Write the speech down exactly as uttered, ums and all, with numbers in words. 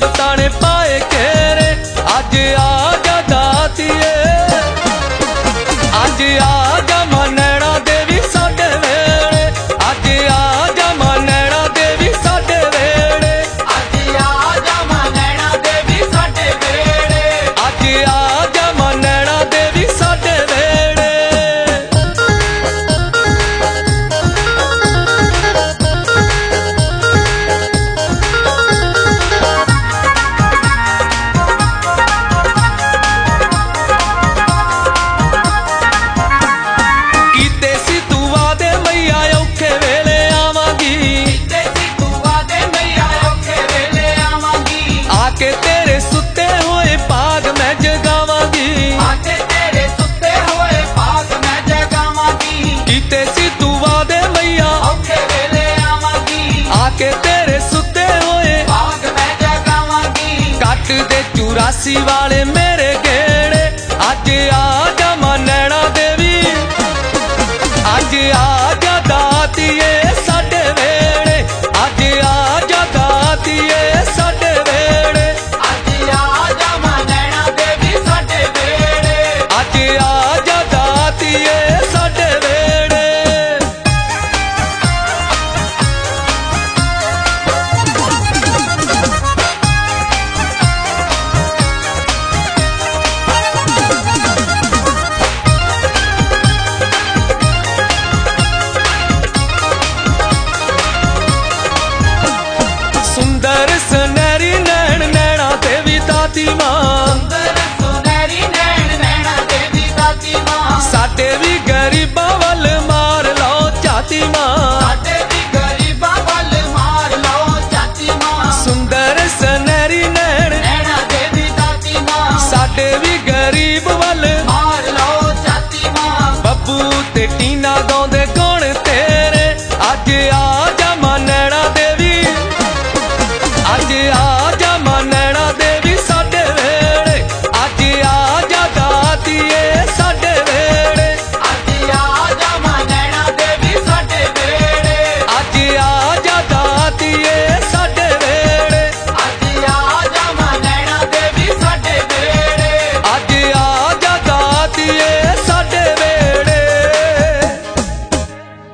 ताने पाए घेरे अज आजा दातिए अज आजा मां नैना देवी साडे वेले अज आजा मां नैना देवी साडे वेले अज आजा मां नैना देवी साडे वेले अज आजा मां नैना देवी साडे वेले आके तेरे सुते हुए भाग मैं जगावांगी आके तेरे सुते हुए भाग मैं जगावांगी कीते सी तू वादे मैया औखे वेले आवांगी आके तेरे सुते हुए भाग मैं जगावांगी कट दे चौरासी वाले मेरे गेड़े अज आजा मां नैना देवी अज आजा दातिए साडे वेले अज आजा दातिए साडे वेले अज आजा मां नैना देवी साडे वेले अज आजा दातिए साडे वेले सुंदर सुनहरी नैन नैना देवी दाती मां